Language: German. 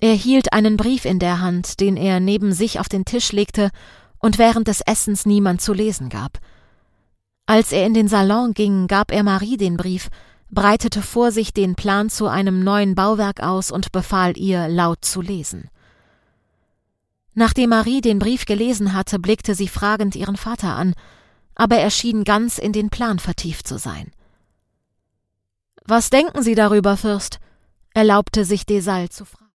Er hielt einen Brief in der Hand, den er neben sich auf den Tisch legte und während des Essens niemand zu lesen gab. Als er in den Salon ging, gab er Marie den Brief, breitete vor sich den Plan zu einem neuen Bauwerk aus und befahl ihr, laut zu lesen. Nachdem Marie den Brief gelesen hatte, blickte sie fragend ihren Vater an, aber er schien ganz in den Plan vertieft zu sein. »Was denken Sie darüber, Fürst?« erlaubte sich de Sales zu fragen.